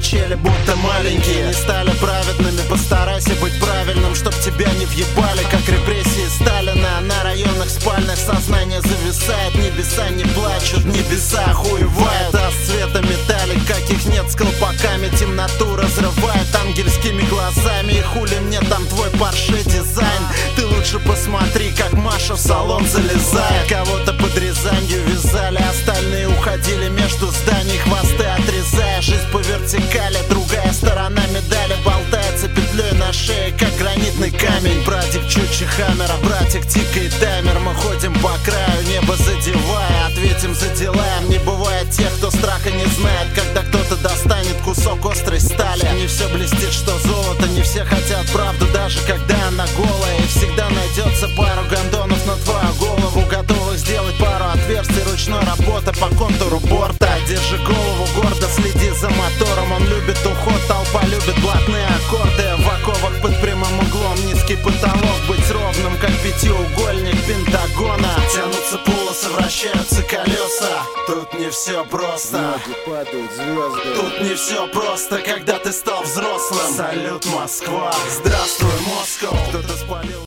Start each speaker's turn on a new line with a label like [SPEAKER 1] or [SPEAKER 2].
[SPEAKER 1] качели, будто маленькие. Не стали праведными, постарайся быть правильным, чтоб тебя не въебали, как репрессии Сталина. На районных спальнях сознание зависает, небеса не плачут, небеса охуевают. А с цвета металлик, каких нет, с колпаками темноту разрывает ангельскими глазами. И хули мне там твой Порше дизайн? Ты лучше посмотри, как Маша в салон залезает. Кого-то под Рязанью вязали, остальные уходили между зданий, хвосты отрезая. Жизнь по вертикали, другая сторона медали болтается петлей на шее, как гранитный камень. Братик чуть Хаммера, братик тикает таймер. Мы ходим по краю, небо задевая, ответим за дела. Не бывает тех, кто страха не знает, когда кто-то достанет кусок острой стали. Не все блестит, что золото, не все хотят правду, даже когда она голая. И всегда найдется пару гондонов на твою голову, готовых сделать пару отверстий ручной работы по контуру борта. Держи голову гордо, следи за мотором, он любит уход, толпа любит блатные аккорды. В оковах под прямым углом, низкий потолок, быть ровным, как пятиугольник Пентагона. Тянутся полосы, вращаются колеса. Тут не все просто, тут не все просто, когда ты стал взрослым. Салют, Москва, здравствуй, Москва. Кто-то спалил